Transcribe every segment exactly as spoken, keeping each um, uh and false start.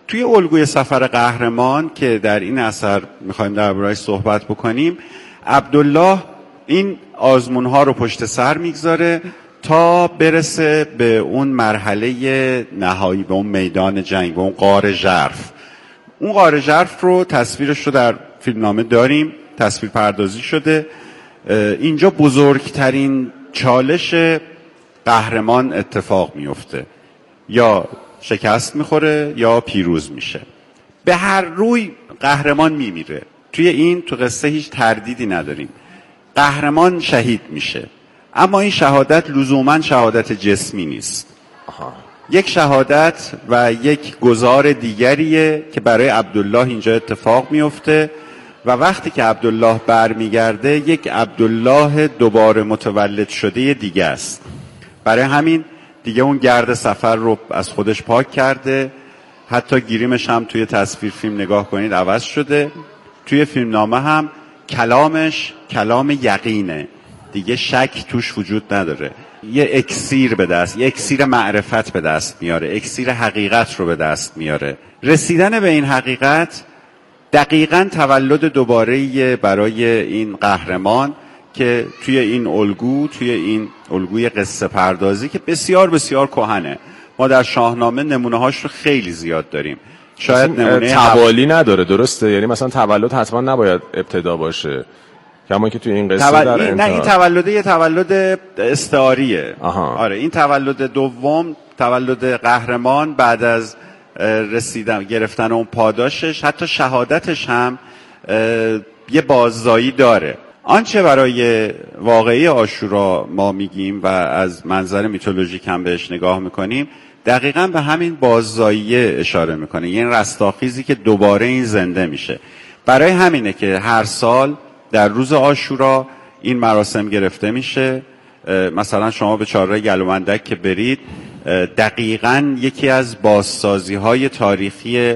توی الگوی سفر قهرمان که در این اثر میخوایم درباره‌اش صحبت بکنیم، عبدالله این آزمون‌ها رو پشت سر میگذاره تا برسه به اون مرحله نهایی، به اون میدان جنگ، به اون غار ژرف. اون غار ژرف رو تصویرش رو در فیلمنامه داریم، تصویر پردازی شده. اینجا بزرگترین چالش قهرمان اتفاق میفته، یا شکست میخوره یا پیروز میشه. به هر روی قهرمان میمیره. توی این تو قصه هیچ تردیدی نداریم، قهرمان شهید میشه. اما این شهادت لزوما شهادت جسمی نیست. آها. یک شهادت و یک گذار دیگریه که برای عبدالله اینجا اتفاق میفته و وقتی که عبدالله برمیگرده یک عبدالله دوباره متولد شده دیگه است. برای همین دیگه اون گرد سفر رو از خودش پاک کرده. حتی گیریمش هم توی تصویر فیلم نگاه کنید عوض شده. توی فیلمنامه هم کلامش کلام یقینه، دیگه شک توش وجود نداره. یه اکسیر به دست، یه اکسیر معرفت به دست میاره، اکسیر حقیقت رو به دست میاره. رسیدن به این حقیقت دقیقاً تولد دوباره برای این قهرمان که توی این الگو، توی این الگوی قصه پردازی که بسیار بسیار کهنه. ما در شاهنامه نمونه هاش رو خیلی زیاد داریم. شاید نمونه توالی نداره، درسته؟ یعنی مثلا تولد حتما نباید ابتدا باشه، کما که توی این قصه تول... در این انتها. نه، این تولده یه تولد استعاریه. آها. آره، این تولد دوم، تولد قهرمان بعد از رسیدن گرفتن اون پاداشش، حتی شهادتش هم یه باززایی داره. آنچه برای واقعی عاشورا ما میگیم و از منظر میتولوژیک هم بهش نگاه میکنیم، دقیقاً به همین باززاییه اشاره میکنه، یعنی رستاخیزی که دوباره این زنده میشه. برای همینه که هر سال در روز عاشورا این مراسم گرفته میشه. مثلا شما به چهارراه گلومندک که برید، دقیقاً یکی از بازسازی های تاریخی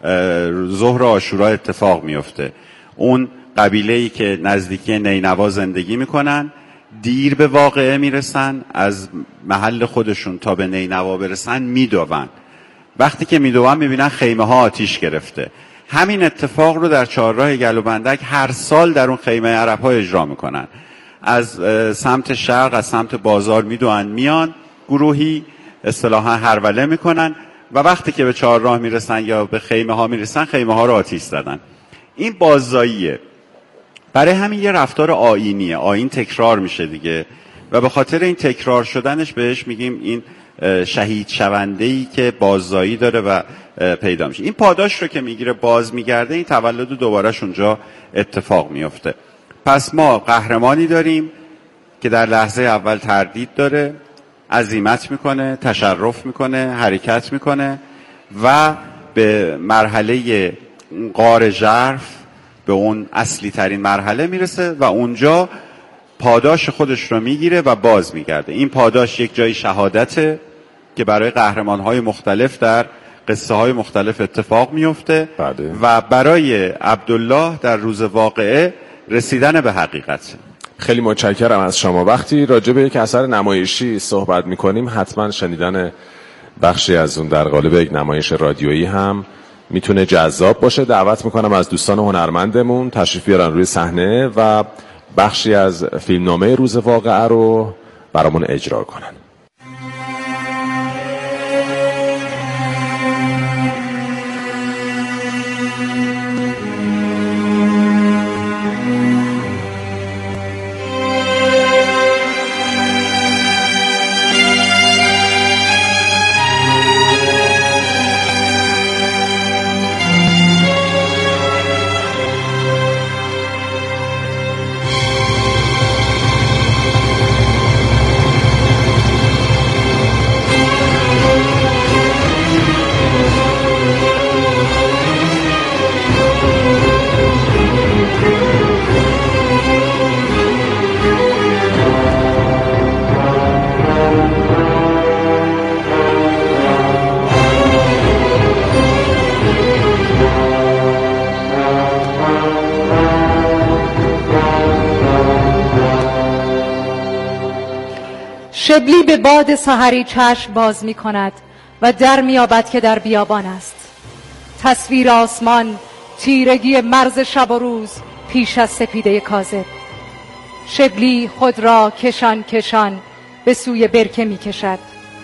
ظهر عاشورا اتفاق میفته. اون قبیله‌ای که نزدیکی نینوا زندگی میکنن دیر به واقعه میرسن، از محل خودشون تا به نینوا برسن میدوون. وقتی که میدوون میبینن خیمه ها آتیش گرفته. همین اتفاق رو در چهارراه گلوبندک هر سال در اون خیمه عرب ها اجرا میکنن. از سمت شرق، از سمت بازار میدوون میان، گروهی اصطلاحا هروله میکنن و وقتی که به چهارراه میرسن یا به خیمه ها میرسن، خیمه ها رو آتیش زدن. این باززاییه. برای همین یه رفتار آیینیه، آیین تکرار میشه دیگه و به خاطر این تکرار شدنش بهش میگیم این شهید شونده‌ای که باززایی داره و پیدا میشه. این پاداش رو که میگیره باز میگرده، این تولد دوبارهش اونجا اتفاق میفته. پس ما قهرمانی داریم که در لحظه اول تردید داره، عزیمت میکنه، تشرف میکنه، حرکت میکنه و به مرحله غار ژرف، به اون اصلی ترین مرحله میرسه و اونجا پاداش خودش رو میگیره و باز میگرده. این پاداش یک جای شهادته که برای قهرمان‌های مختلف در قصه های مختلف اتفاق میفته بله. و برای عبدالله در روز واقعه رسیدن به حقیقت. خیلی متشکرم از شما. وقتی راجع به یک اثر نمایشی صحبت میکنیم حتما شنیدن بخشی از اون در قالب یک نمایش رادیویی هم میتونه جذاب باشه. دعوت میکنم از دوستان هنرمندمون تشریف بیارن روی صحنه و بخشی از فیلمنامه روز واقعه رو برامون اجرا کنن. شبلی به باد سحری چشم باز می کند و در می یابد که در بیابان است. تصویر آسمان، تیرگی مرز شب و روز پیش از سپیده کاذب. شبلی خود را کشان کشان به سوی برکه می کشد.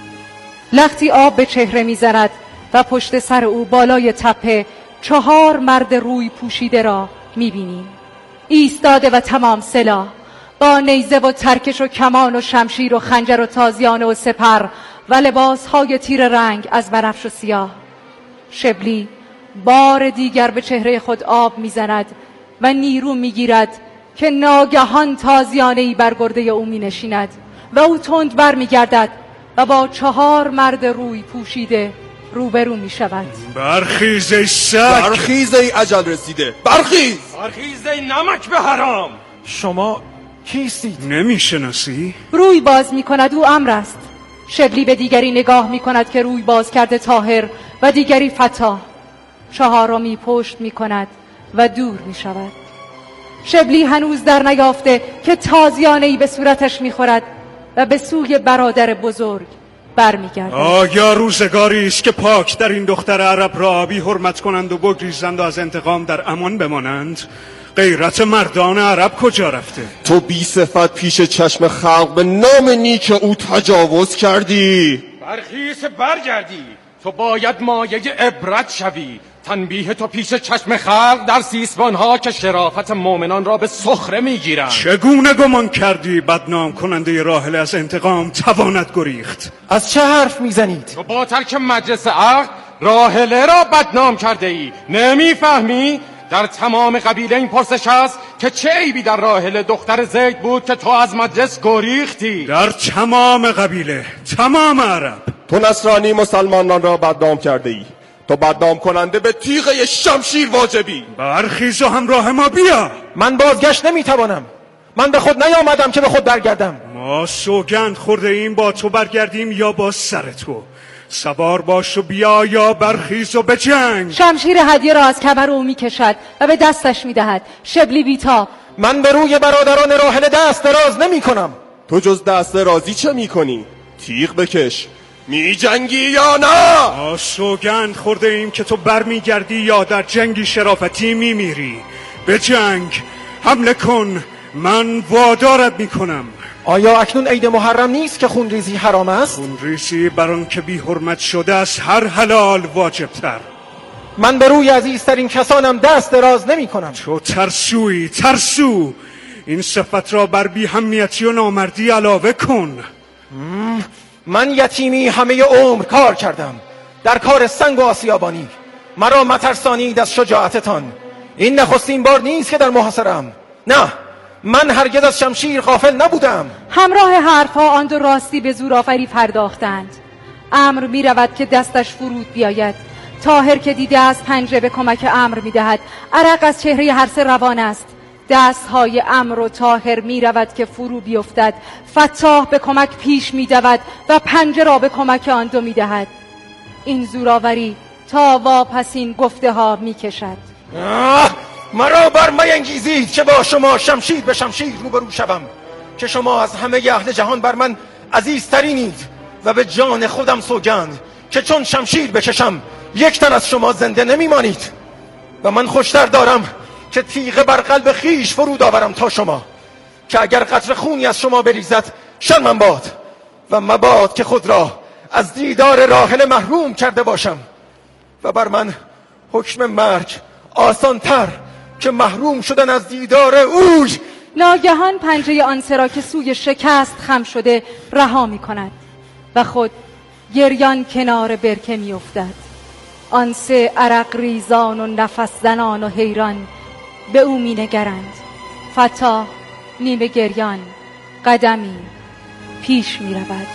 لختی آب به چهره می زند و پشت سر او بالای تپه چهار مرد روی پوشیده را می بینیم. ایستاده و تمام سلاح، با نیزه و ترکش و کمان و شمشیر و خنجر و تازیانه و سپر و لباسهای تیر رنگ از بنفش و سیاه. شبلی بار دیگر به چهره خود آب میزند و نیرو میگیرد که ناگهان تازیانه‌ای بر گرده او می نشیند و او تند بر میگردد و با چهار مرد روی پوشیده روبرو می شود. برخیز ای سگ! برخیز ای اجل رسیده! برخیز! برخیز ای نمک به حرام! شما کیستید؟ نمیشناسی؟ روی باز می کند، او امر است. شبلی به دیگری نگاه می کند که روی باز کرده طاهر و دیگری فتاح. چهارمی پشت می کند و دور می شود. شبلی هنوز در نیافته که تازیانه‌ای به صورتش می خورد و به سوی برادر بزرگ برمیگردد. آیا روزگاری است که پاک در این دختر عرب را بی حرمت کنند و بگریزند و از انتقام در امان بمانند؟ غیرت مردان عرب کجا رفته؟ تو بی صفت پیش چشم خلق به نام نیک او تجاوز کردی. برخیز برگردی، تو باید مایه عبرت شوی. تنبیه تو پیش چشم خلق در سیسبانها که شرافت مؤمنان را به سخره میگیرند. چگونه گمان کردی بدنام کننده راحله از انتقام تواند گریخت؟ از چه حرف میزنید؟ تو با ترک مجلس عقد راحله را بدنام کرده ای، نمیفهمی؟ در تمام قبیله این پرسش است که چه عیبی در راحله دختر زید بود که تو از مجلس گریختی؟ در تمام قبیله، تمام عرب. تو نصرانی مسلمانان را بدنام کرده ای. تو بدنام کننده به تیغه شمشیر واجبی. برخیز و همراه ما بیا. من بازگشت نمیتوانم. من به خود نیامدم که به خود برگردم. ما سوگند خورده ایم با تو برگردیم یا با سر تو. سوار باش و بیا یا برخیز و بجنگ. شمشیر هدیه را از کمر او می کشد و به دستش می دهد. شبلی بیتاب: من به روی برادران راحله دست دراز نمی کنم. تو جز دست رازی چه می کنی؟ تیغ بکش. می جنگی یا نه؟ ما سوگند خورده ایم که تو بر می گردی یا در جنگی شرافتی می میری. به جنگ حمله کن، من وادارت می کنم. آیا اکنون عید محرم نیست که خونریزی حرام است؟ خونریزی بر آن که بی حرمت شده است هر حلال واجب تر. من به روی عزیزترین کسانم دست دراز نمی کنم. تو ترسوی، ترسو. این صفت را بر بی همیتی و نامردی علاوه کن. من یتیمی همه عمر کار کردم در کار سنگ و آسیابانی. مرا مترسانید از شجاعتتان. این نخستین بار نیست که در محاصره‌ام. نه، من هرگز از شمشیر غافل نبودم. همراه حرفها آن دو راستی به زورآوری پرداختند. امر می رود که دستش فرود بیاید. طاهر که دیده از پنجه به کمک امر می دهد. عرق از چهره هر سه روان است. دستهای امر و طاهر می رود که فرو بیفتد. فتاح به کمک پیش می دود و پنجه را به کمک آن دو می دهد. این زورآوری تا واپسین گفته ها می کشد. مرا بر مینگیزید که با شما شمشیر به شمشیر روبرو شوم، که شما از همه اهل جهان بر من عزیزترینید و به جان خودم سوگند که چون شمشیر بکشم یک تن از شما زنده نمیمانید و من خوشتر دارم که تیغه بر قلب خیش فرود آورم تا شما، که اگر قطره خونی از شما بریزد شرمم باد و مباد که خود را از دیدار راحله محروم کرده باشم و بر من حکم مرگ آسان‌تر که محروم شدن از دیدار اوی. ناگهان پنجه آن سه را که سوی شکست خم شده رها می کند و خود گریان کنار برکه می افتد. آن سه عرق ریزان و نفس زنان و حیران به او می نگرند. فتاح نیمه گریان قدمی پیش می رود.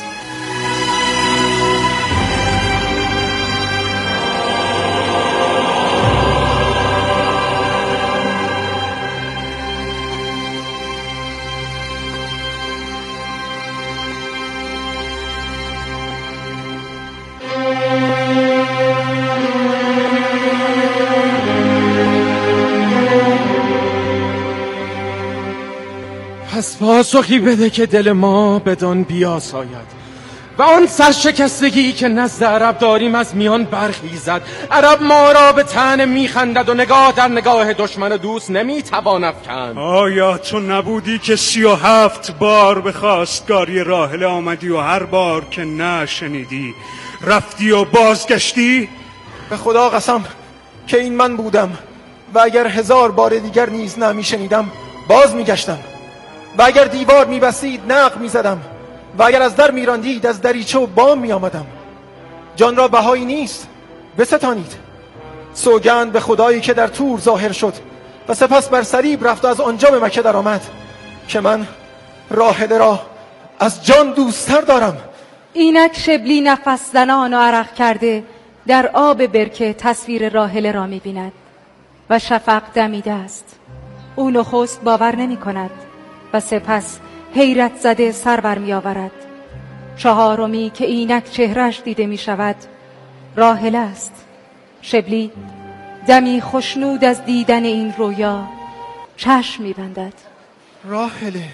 پس پاسخی بده که دل ما بدان بیاساید. و آن سرشکستگی که نزد عرب داریم از میان برخیزد. عرب ما را به طعنه میخندد و نگاه در نگاه دشمن دوست نمیتوان افکند. آیا تو نبودی که سی و هفت بار به خواستگاری راحله آمدی و هر بار که نشنیدی رفتی و بازگشتی؟ به خدا قسم که این من بودم و اگر هزار بار دیگر نیز نمیشنیدم باز میگشتم و اگر دیوار میبستید نق میزدم و اگر از در میراندید از دریچه و بام میآمدم. جان را بهایی نیست، بستانید. سوگند به خدایی که در تور ظاهر شد و سپس بر صلیب رفت و از آنجا به مکه در آمد که من راحله را از جان دوستتر دارم. اینک شبلی نفس زنان و عرق کرده در آب برکه تصویر راحله را می‌بیند و شفق دمیده است. او نخست باور نمی کند و سپس حیرت زده سر بر می آورد. چهارمی که اینک چهرش دیده می شود راحله است. شبلی دمی خوشنود از دیدن این رویا چشم می بندد. راحله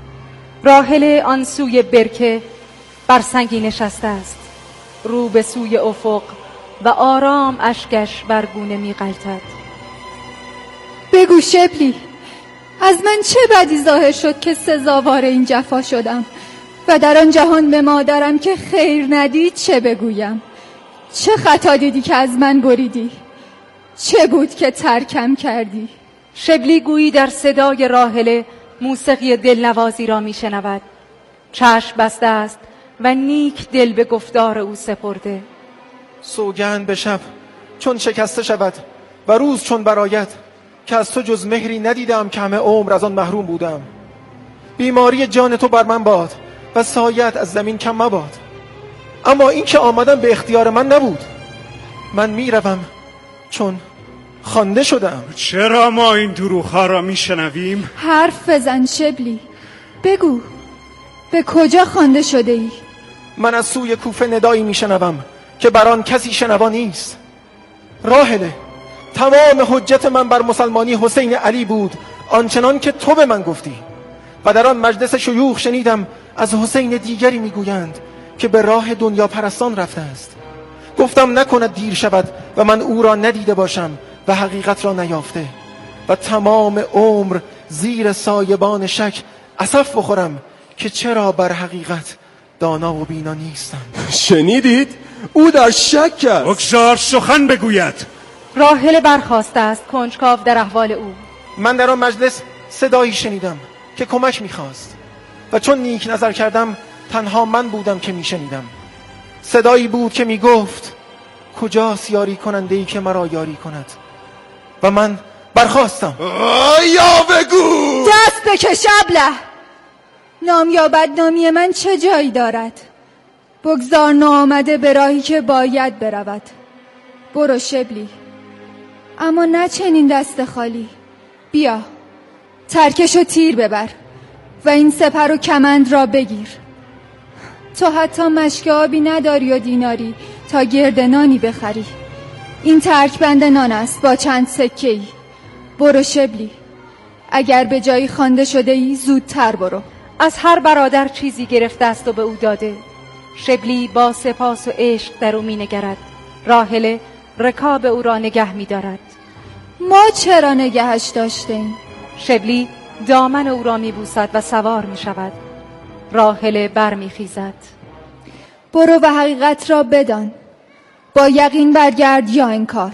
راحله آن سوی برکه بر سنگی نشسته است، رو به سوی افق و آرام اشکش بر گونه می غلطد. بگو شبلی، از من چه بدی ظاهر شد که سزاوار این جفا شدم و در آن جهان به مادرم که خیر ندید چه بگویم؟ چه خطا دیدی که از من بریدی؟ چه بود که ترکم کردی؟ شبلی گویی در صدای راحله موسیقی دلنوازی را می شنود. چشم بسته است و نیک دل به گفتار او سپرده. سوگند به شب چون شکسته شود و روز چون برآید که از تو جز مهری ندیدم که همه عمر از آن محروم بودم. بیماری جان تو بر من باد و سایت از زمین کم مباد. اما این که آمدم به اختیار من نبود. من میروم چون خوانده شدم. چرا ما این دروغ‌ها را میشنویم؟ حرف بزن شبلی، بگو به کجا خوانده شده ای؟ من از سوی کوفه ندایی میشنوم که بر آن کسی شنوا نیست. راحله، تمام حجت من بر مسلمانی حسین علی بود آنچنان که تو به من گفتی و در آن مجلس شیوخ شنیدم از حسین دیگری میگویند که به راه دنیا پرستان رفته است. گفتم نکند دیر شود و من او را ندیده باشم و حقیقت را نیافته و تمام عمر زیر سایبان شک اسف بخورم که چرا بر حقیقت دانا و بینا نیستم. شنیدید؟ او در شک کرد. بگذار سخن بگوید. راحله برخاسته است کنجکاو در احوال او. من در آن مجلس صدایی شنیدم که کمک میخواست و چون نیک نظر کردم تنها من بودم که میشنیدم. صدایی بود که میگفت کجاست یاری کننده ای که مرا یاری کند و من برخواستم. آیا بگو دست بکش ابله. نام یا بدنامی من چه جایی دارد؟ بگذار ناآمده به راهی که باید برود. برو شبلی، اما نه چنین دست خالی. بیا ترکش و تیر ببر و این سپر و کمند را بگیر. تو حتی مشک آبی نداری و دیناری تا گرد نانی بخری. این ترک بند نان است با چند سکه ای. برو شبلی، اگر به جایی خوانده شده ای زودتر برو. از هر برادر چیزی گرفته است و به او داده. شبلی با سپاس و عشق در او می نگرد. راحله رکاب او را نگه می دارد. ما چرا نگهش داشتیم؟ شبلی دامن او را می بوسد و سوار می شود. راحله بر می خیزد. برو و حقیقت را بدان، با یقین برگرد یا انکار.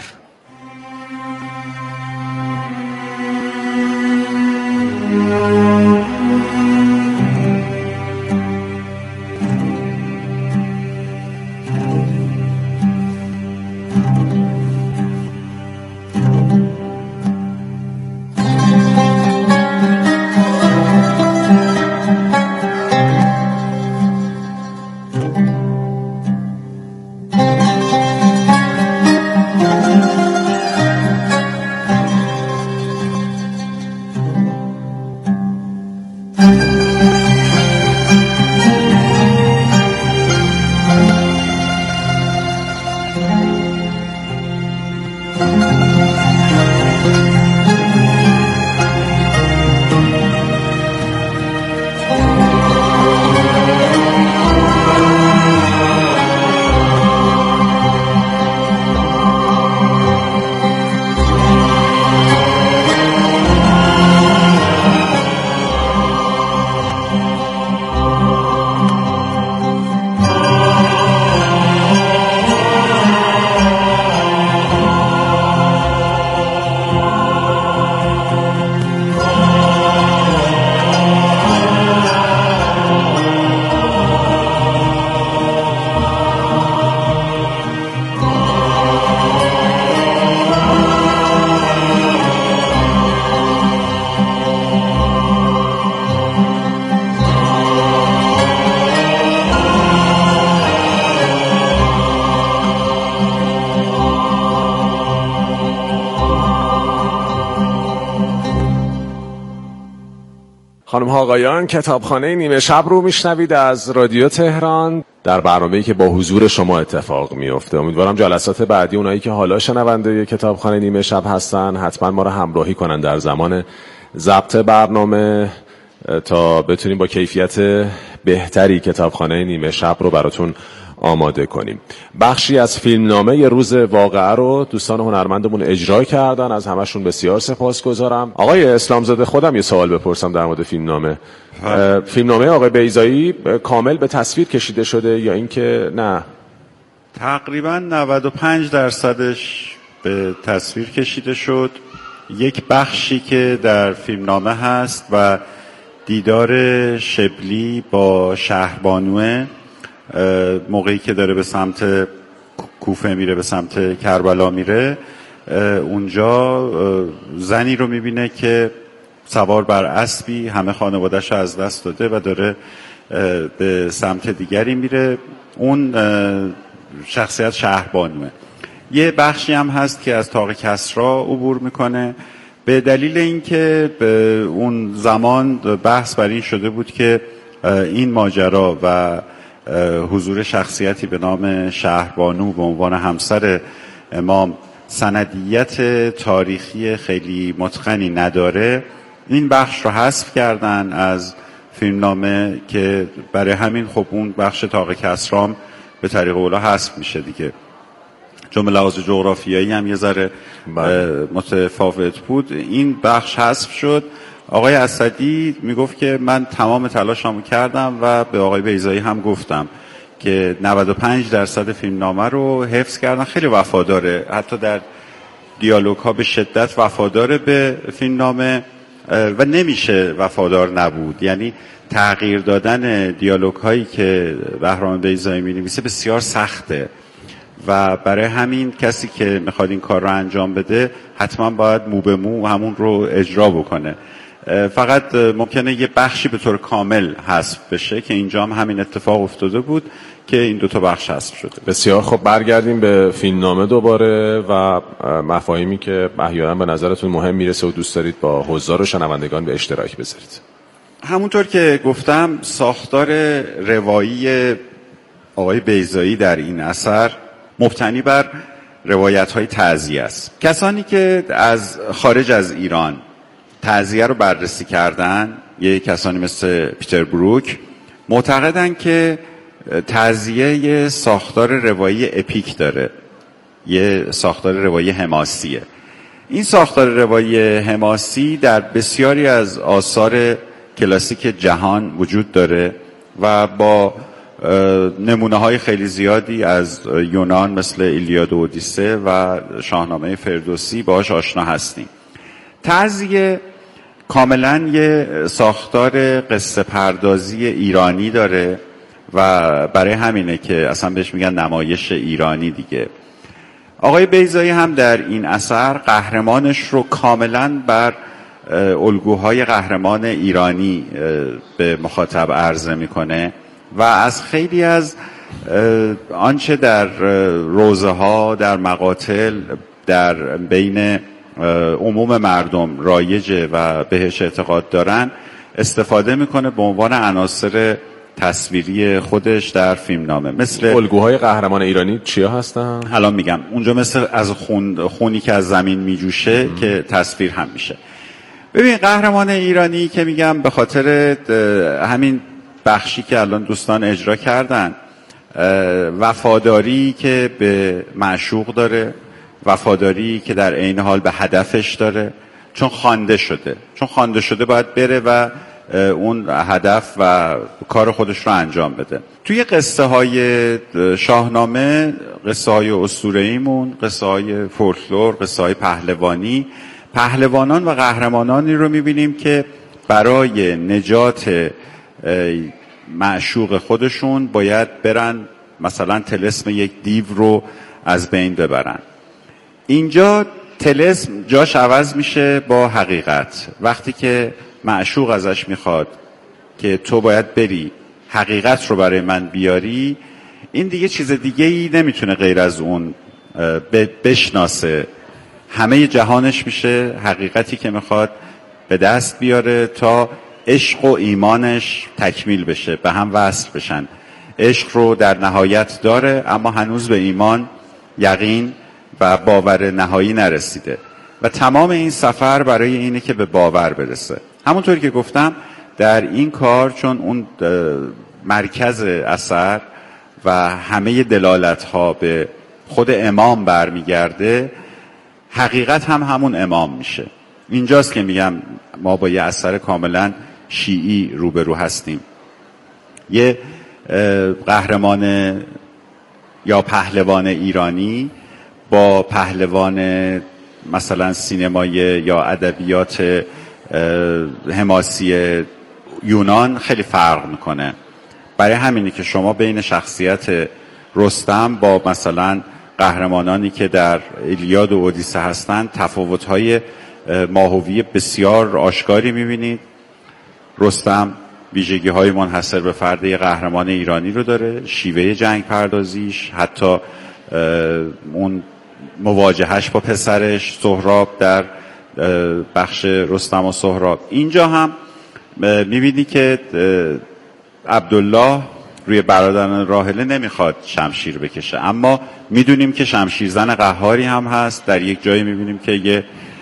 خانم ها آقایان، کتابخانه نیمه شب رو میشنوید از رادیو تهران در برنامه‌ای که با حضور شما اتفاق میفته. امیدوارم جلسات بعدی اونایی که حالا شنونده کتابخانه نیمه شب هستن حتما ما رو همراهی کنن در زمان ضبط برنامه تا بتونیم با کیفیت بهتری کتابخانه نیمه شب رو براتون آماده کنیم. بخشی از فیلمنامه روز واقعه رو دوستان هنرمندمون اجرا کردن، از همشون بسیار سپاسگزارم. آقای اسلامزاده، خودم یه سوال بپرسم در مورد فیلمنامه. فیلمنامه آقای بیضایی کامل به تصویر کشیده شده یا اینکه نه؟ تقریبا نود و پنج درصدش به تصویر کشیده شد. یک بخشی که در فیلمنامه هست و دیدار شبلی با شهربانوه موقعی که داره به سمت کوفه میره، به سمت کربلا میره، اونجا زنی رو میبینه که سوار بر اسبی همه خانواده‌اش رو از دست داده و داره به سمت دیگری میره. اون شخصیت شهربانوه. یه بخشی هم هست که از طاق کسرا عبور میکنه به دلیل اینکه به اون زمان بحث بر این شده بود که این ماجرا و حضور شخصیتی به نام شهربانو به عنوان همسر امام سندیت تاریخی خیلی متقنی نداره. این بخش رو حذف کردن از فیلمنامه که برای همین خب اون بخش طاق کسرام به طریق اولا حذف میشه دیگه، چون لحاظ جغرافیایی هم یه ذره متفاوت بود. این بخش حذف شد. آقای اسدی میگفت که من تمام تلاشمو کردم و به آقای بیضایی هم گفتم که نود و پنج درصد فیلمنامه رو حفظ کردن. خیلی وفاداره، حتی در دیالوگ ها به شدت وفاداره به فیلمنامه و نمیشه وفادار نبود. یعنی تغییر دادن دیالوگ هایی که بهرام بیضایی می‌نویسه بسیار سخته و برای همین کسی که میخواد این کار رو انجام بده حتما باید مو به مو همون رو اجرا بکنه. فقط ممکنه یه بخشی به طور کامل حذف بشه که اینجا هم همین اتفاق افتاده بود که این دو تا بخش حذف شده. بسیار خب، برگردیم به فیلمنامه دوباره و مفاهیمی که احیانا به نظرتون مهم میرسه و دوست دارید با حضار و شنوندگان به اشتراک بذارید. همونطور که گفتم ساختار روایی آقای بیضایی در این اثر مبتنی بر روایت‌های تعزیه است. کسانی که از خارج از ایران تعزیه رو بررسی کردن، یه کسانی مثل پیتر بروک، معتقدن که تعزیه یه ساختار روایی اپیک داره، یه ساختار روایی حماسیه. این ساختار روایی حماسی در بسیاری از آثار کلاسیک جهان وجود داره و با نمونه های خیلی زیادی از یونان مثل ایلیاد و اودیسه و شاهنامه فردوسی باهاش آشنا هستیم. تعزیه کاملا یه ساختار قصه پردازی ایرانی داره و برای همینه که اصلا بهش میگن نمایش ایرانی دیگه. آقای بیضایی هم در این اثر قهرمانش رو کاملا بر الگوهای قهرمان ایرانی به مخاطب عرضه میکنه و از خیلی از آنچه در روزه ها، در مقاتل، در بین عموم مردم رایجه و بهش اعتقاد دارن استفاده میکنه به عنوان عناصر تصویری خودش در فیلمنامه. مثل الگوهای قهرمان ایرانی چیا هستن؟ الان میگم. اونجا مثل از خون خونی که از زمین میجوشه ام. که تصویر هم میشه. ببین قهرمان ایرانی که میگم به خاطر همین بخشی که الان دوستان اجرا کردن، وفاداری که به معشوق داره، وفاداری که در عین حال به هدفش داره، چون خوانده شده چون خوانده شده باید بره و اون هدف و کار خودش رو انجام بده. توی قصه های شاهنامه، قصه های اسطوره‌ایمون، قصه های فولکلور، قصه های پهلوانی، پهلوانان و قهرمانانی رو میبینیم که برای نجات معشوق خودشون باید برن مثلا طلسم یک دیو رو از بین ببرن. اینجا طلسم جاش عوض میشه با حقیقت. وقتی که معشوق ازش میخواد که تو باید بری حقیقت رو برای من بیاری، این دیگه چیز دیگه ای نمیتونه غیر از اون بشناسه. همه جهانش میشه حقیقتی که میخواد به دست بیاره تا عشق و ایمانش تکمیل بشه، به هم وصل بشن. عشق رو در نهایت داره اما هنوز به ایمان، یقین و باور نهایی نرسیده و تمام این سفر برای اینه که به باور برسه. همونطوری که گفتم در این کار چون اون مرکز اثر و همه دلالت ها به خود امام برمیگرده، حقیقت هم همون امام میشه. اینجاست که میگم ما با یه اثر کاملا شیعی روبرو هستیم. یه قهرمان یا پهلوان ایرانی با پهلوان مثلا سینمای یا ادبیات حماسی یونان خیلی فرق میکنه. برای همینی که شما بین شخصیت رستم با مثلا قهرمانانی که در ایلیاد و اودیسه هستند تفاوت‌های ماهوی بسیار آشکاری می‌بینید. رستم ویژگی‌های منحصر به فرد قهرمان ایرانی رو داره، شیوه جنگ پردازیش، حتی اون مواجهش با پسرش سهراب در بخش رستم و سهراب. اینجا هم می‌بینی که عبدالله روی برادران راحله نمیخواد شمشیر بکشه، اما میدونیم که شمشیرزن قهاری هم هست. در یک جایی میبینیم که یه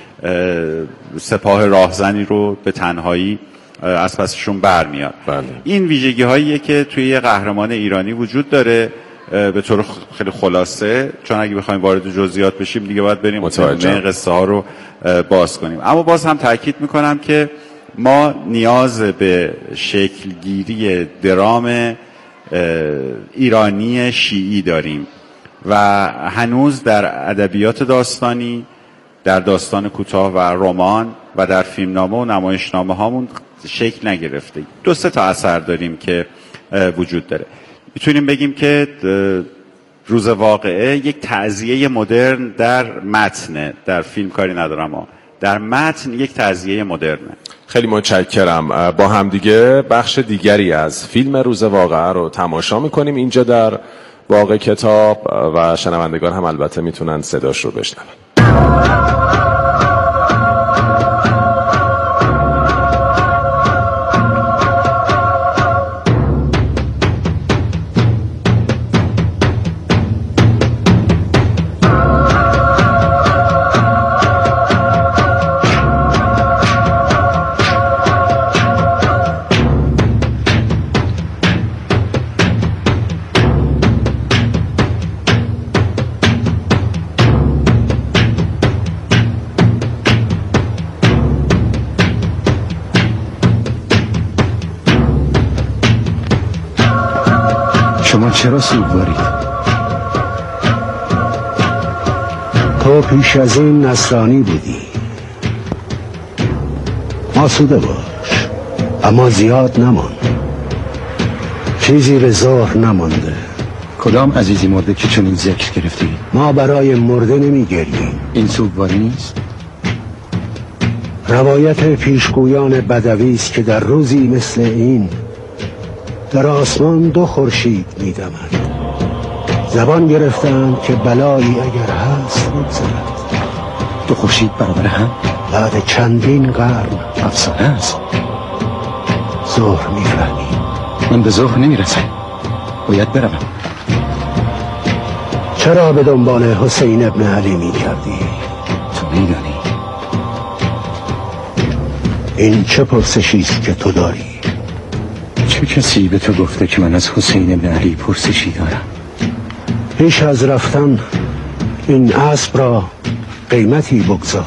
سپاه راهزنی رو به تنهایی از پسشون برمیاد. بله. این ویژگی هاییه که توی یه قهرمان ایرانی وجود داره به طور خیلی خلاصه، چون اگه بخوایم وارد جزئیات بشیم دیگه باید بریم متوجه قصه ها رو باز کنیم. اما باز هم تاکید میکنم که ما نیاز به شکلگیری درام ایرانی شیعی داریم و هنوز در ادبیات داستانی، در داستان کوتاه و رمان و در فیلمنامه و نمایشنامه هامون شکل نگرفته. دو سه تا اثر داریم که وجود داره. میتونیم بگیم که روز واقعه یک تعزیه مدرن در متن، در فیلم کاری ندارم ها، در متن یک تعزیه مدرنه. خیلی متشکرم. با هم دیگه بخش دیگری از فیلم روز واقعه رو تماشا میکنیم اینجا در باغ کتاب و شنوندگان هم البته میتونن صداش رو بشنون. شما چرا سوگوارید؟ تو پیش از این نصرانی بودی. آسوده باش، اما زیاد نمان. چیزی به ظهر نمانده. کدام عزیزی مرده که چنین ذکر گرفتی؟ ما برای مرده نمی گریم. این سوگواری نیست؟ روایت پیشگویان بدوی است که در روزی مثل این در آسمان دو خورشید می‌دمند. زبان گرفتند که بلایی اگر هست بگذرد. دو خورشید برابر هم؟ بعد چندین قرن. افسانه است. ظهر می‌فهمی؟ من به ظهر نمی‌رسم. باید بروم. چرا به دنبال حسین ابن علی می‌کردی؟ تو می‌دانی. این چه پرسشی است که تو داری؟ چه کسی به تو گفته که من از حسین ابن علی پرسشی دارم؟ پیش از رفتن این اسب را قیمتی بگذار.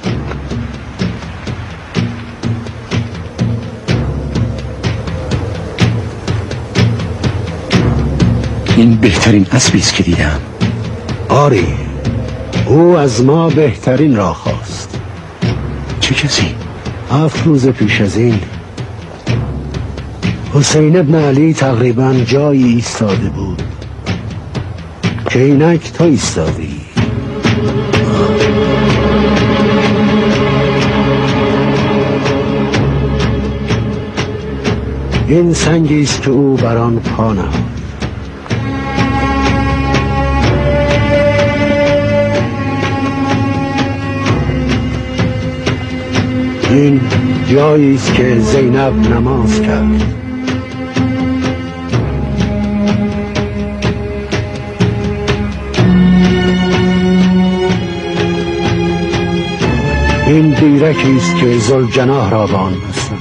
این بهترین اسبی است که دیدم. آری، او از ما بهترین را خواست. چه کسی؟ هفت روز پیش از این حسین ابن علی تقریبا جایی ایستاده بود که اینک تو ایستادی. این سنگی است که او بر آن پا نهاد. این جایی است که زینب نماز کرد. این دیرکی است که ذوالجناح را به آن بستند.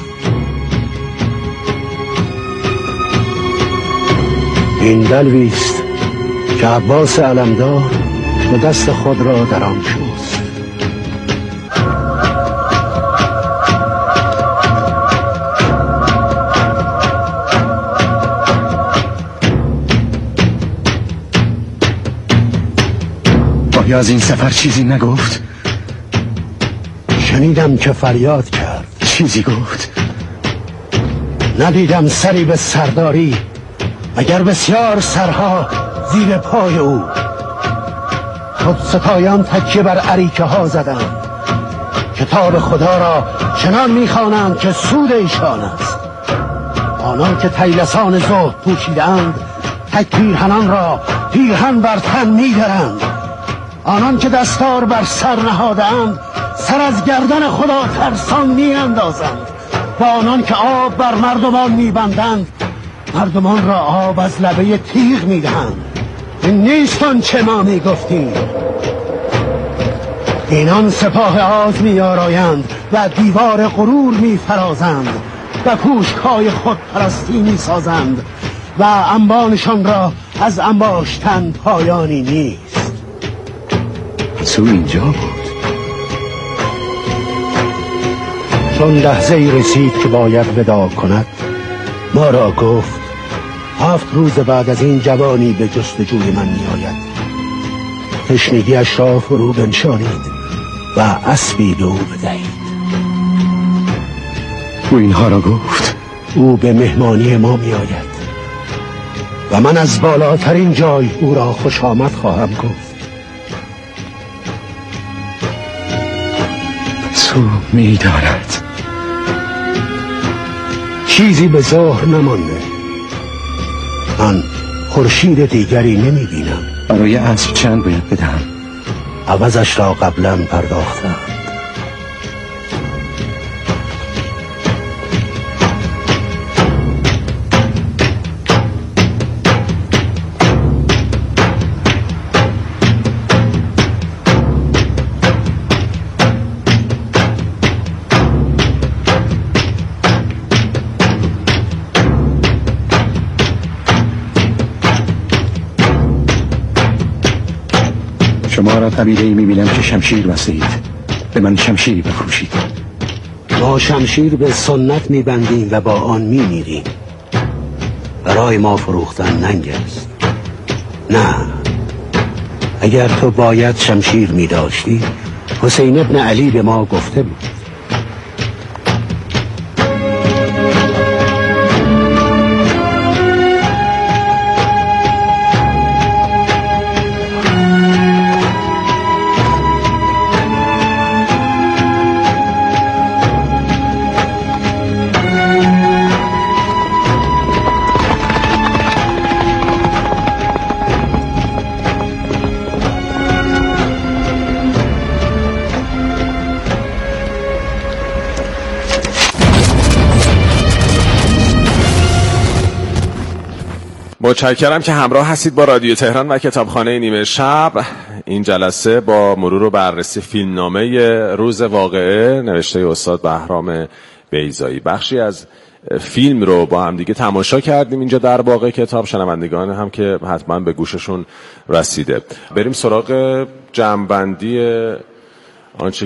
این دلوی است که عباس علمدار به دست خود را در آن شست. آیا از این سفر چیزی نگفت؟ شنیدم که فریاد کرد. چیزی گفت؟ ندیدم سری به سرداری مگر بسیار سرها زیر پای او. خود ستایان تکیه بر اریکه ها زدند. کتاب خدا را چنان میخوانند که سود ایشان است. آنان که طیلسان زهد پوشیدند تک پیرهنان را پیرهن بر تن میدرند. آنان که دستار بر سر نهادند سر از گردن خدا ترسان میاندازند. و آنان که آب بر مردمان میبندند مردمان را آب از لبه تیغ میدهند. این نیست آنچه ما میگفتیم. اینان سپاه آز میآرایند و دیوار غرور میفرازند و کوشک‌های خود پرستی میسازند و انبانشان را از انباشتن پایانی نیست. پس او اینجا بود. چون لحظه‌ای رسید که باید وداع کند ما را گفت هفت روز بعد از این جوانی به جستجوی من می آید. تشنگیش را فرو بنشانید و اسبی به او بدهید. او اینها را گفت؟ او به مهمانی ما می آید و من از بالاترین جای او را خوش آمد خواهم گفت. پس او می داند. چیزی به ظاهر نمانده. من خورشید دیگری نمی بینم. برای اسب چند باید بدهم؟ عوضش را قبلا پرداختم. شما را طبیعی میبینم که شمشیر بستید. به من شمشیری بفروشید. ما شمشیر به سنت میبندیم و با آن میمیریم. برای ما فروختن ننگ است. نه، اگر تو باید شمشیر میداشتی حسین ابن علی به ما گفته بود. متشکرم که همراه هستید با رادیو تهران و کتابخانه نیمه شب. این جلسه با مرور و بررسی فیلمنامه روز واقعه نوشته استاد بهرام بیضایی. بخشی از فیلم رو با هم دیگه تماشا کردیم اینجا در باغ کتاب. شنوندگان هم که حتما به گوششون رسیده. بریم سراغ جمع‌بندی آنچه